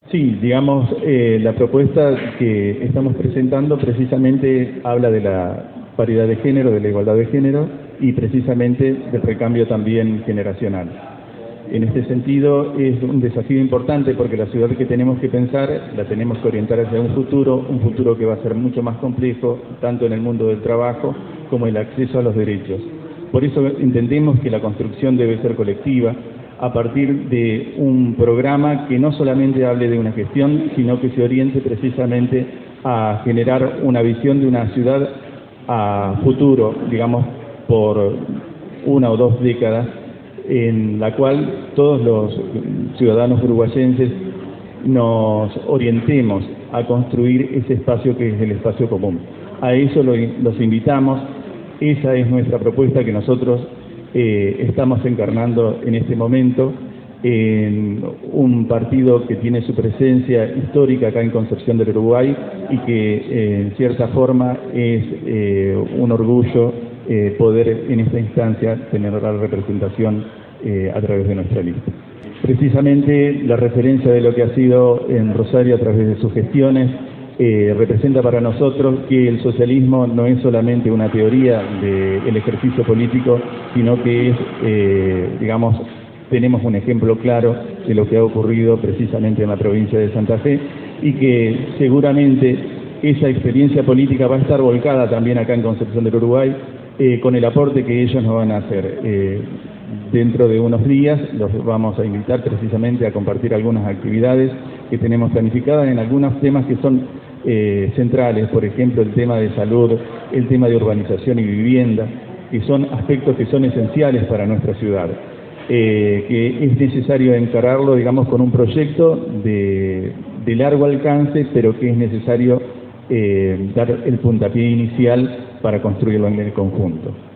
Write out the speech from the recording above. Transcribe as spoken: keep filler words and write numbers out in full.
Sí, digamos, eh, la propuesta que estamos presentando precisamente habla de la paridad de género, de la igualdad de género y precisamente del recambio también generacional. En este sentido es un desafío importante porque la ciudad que tenemos que pensar la tenemos que orientar hacia un futuro, un futuro que va a ser mucho más complejo, tanto en el mundo del trabajo como el acceso a los derechos. Por eso entendemos que la construcción debe ser colectiva, a partir de un programa que no solamente hable de una gestión, sino que se oriente precisamente a generar una visión de una ciudad a futuro, digamos, por una o dos décadas, en la cual todos los ciudadanos uruguayenses nos orientemos a construir ese espacio que es el espacio común. A eso lo, los invitamos, esa es nuestra propuesta que nosotros eh, estamos encarnando en este momento en un partido que tiene su presencia histórica acá en Concepción del Uruguay y que eh, en cierta forma es eh, un orgullo eh, poder en esta instancia tener la representación eh, a través de nuestra lista. Precisamente la referencia de lo que ha sido en Rosario a través de sus gestiones eh, representa para nosotros que el socialismo no es solamente una teoría del ejercicio político, sino que es, eh, digamos, tenemos un ejemplo claro de lo que ha ocurrido precisamente en la provincia de Santa Fe y que seguramente esa experiencia política va a estar volcada también acá en Concepción del Uruguay eh, con el aporte que ellos nos van a hacer. Eh, dentro de unos días los vamos a invitar precisamente a compartir algunas actividades que tenemos planificadas en algunos temas que son eh, centrales, por ejemplo el tema de salud, el tema de urbanización y vivienda, que son aspectos que son esenciales para nuestra ciudad. Eh, que es necesario encararlo, digamos, con un proyecto de, de largo alcance, pero que es necesario eh, dar el puntapié inicial para construirlo en el conjunto.